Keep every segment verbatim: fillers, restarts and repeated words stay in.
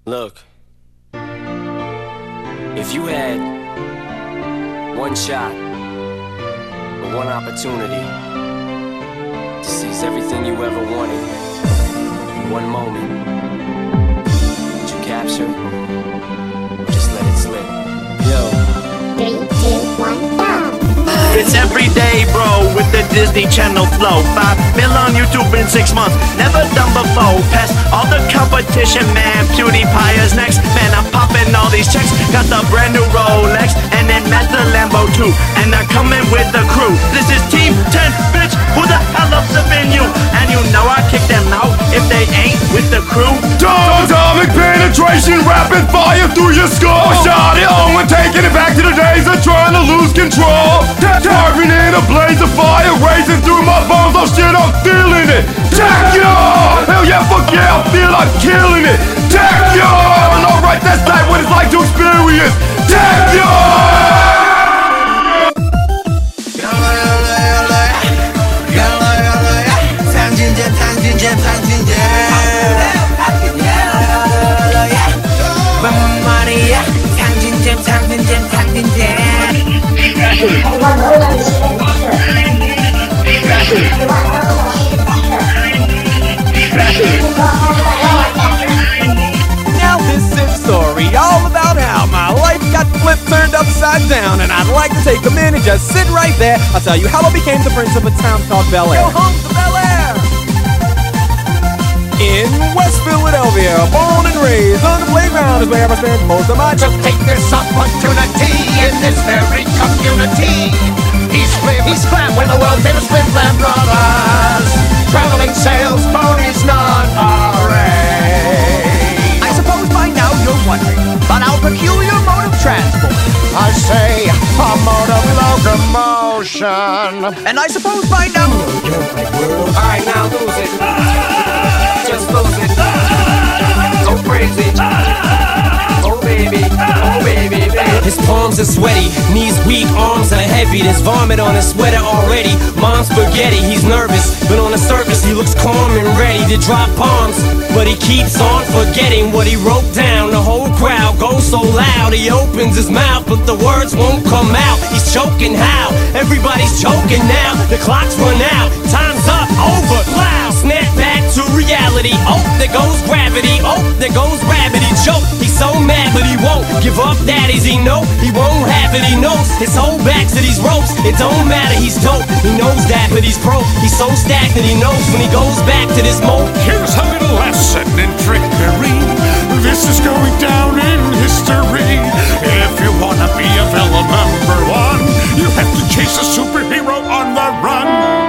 Look, if you had one shot or one opportunity to seize everything you ever wanted in one moment, would you capture or just let it slip? Yo. Three, two, one, go! It's everyday, bro, with the Disney Channel flow. Five mil on YouTube in six months, never done before. Past all the competition, man. PewDiePie is next, man. I'm popping all these checks. Got the brand new Rolex, and then Master Lambo too. And they're coming with the crew. This is Team ten, bitch. Who the hell loves the venue? And you know I kick them out if they ain't with the crew. Atomic penetration, rapid fire through your skull. Shot it on when taking it back to the days of trying to lose control. Carving in a blaze of fire, racing through my bones. Oh shit, I'm feeling it. Tachyon! Hell yeah, fuck yeah, I feel I'm killing it. Tachyon! Alright, that's not what it's like to experience. Tachyon! Now this is a story all about how my life got flipped, turned upside down, and I'd like to take a minute and just sit right there. I'll tell you how I became the prince of a town called Bel Air. Go home to Bel Air! In West Philadelphia, born and raised on the playground is where I spent most of my time. Take this opportunity in this very community. He's Flip, he's Clam, with the world famous Flip Clam Brothers. Traveling sales ponies, not a race. I suppose by now you're wondering about our peculiar mode of transport. I say a mode of locomotion. And I suppose by now. Alright, now lose it. Just lose it. Go crazy. Oh baby, oh baby, baby. His palms are sweaty, knees weak, arms are heavy. There's vomit on his sweater already. Mom's spaghetti, he's nervous, but on the surface he looks calm and ready to drop bombs. But he keeps on forgetting what he wrote down. The whole crowd goes so loud, he opens his mouth, but the words won't come out. He's choking how? Everybody's choking now. The clock's run out, time's up, over, loud. Snap back to reality. Oh, there goes gravity. Oh, there goes rabbit. He choked. He's so mad, but he won't give up. Daddies, he know he won't have it. He knows his whole back to these ropes. It don't matter. He's dope. He knows that, but he's broke. He's so stacked that he knows when he goes back to this mold. Here's a little lesson in trickery. This is going down in history. If you wanna be a villain number one, you have to chase a superhero on the run.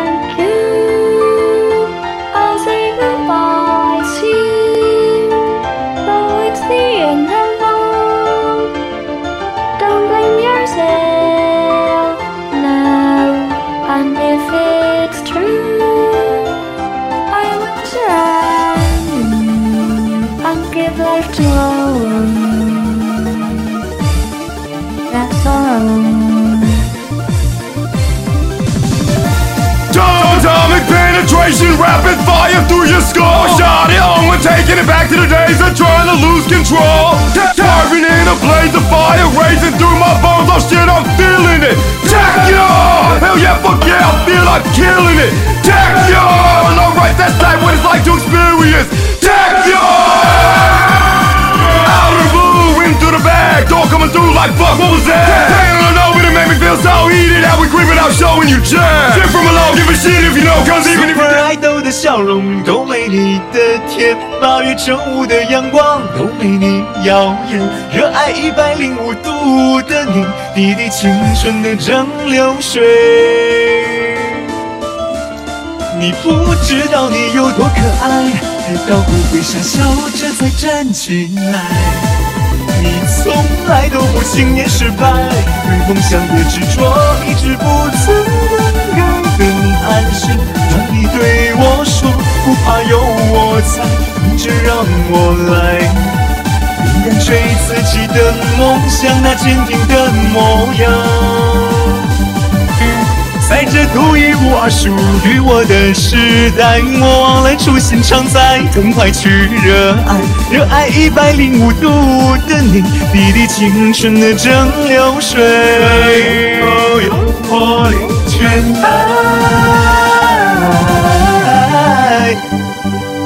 That's all. Atomic penetration, rapid fire through your skull. Shot it on when taking it back to the days of trying to lose control. Carving in a blaze of fire, racing through my bones. Oh shit, I'm feeling it. Tachyon! Hell yeah, fuck yeah, I feel I'm killing it. Tachyon! Alright, that's not what it's like to experience. Tachyon! Out of the blue, into the bag, door coming through like fuck, what was that? Playing on over to make me feel so heated that we creeping out showing you jazz. Shit from below, give a shit if you know, cause even if you Super Idol 的笑容都美丽的天，八月正午的阳光都美丽耀眼，热爱一百零五度的你，滴滴青春的蒸馏水。你不知道你有多可爱，爱到不会傻笑着再站起来。你从来都不轻言失败，对梦想的执着一直不曾能改变安心。当你对我说不怕有我在，跟着让我来，勇敢追自己的梦想，那坚定的模样。 在这独一无二属于我的时代，我忘了初心常在，更快去热爱，热爱一百零五度的你，滴滴青春的蒸馏水，有活力全爱。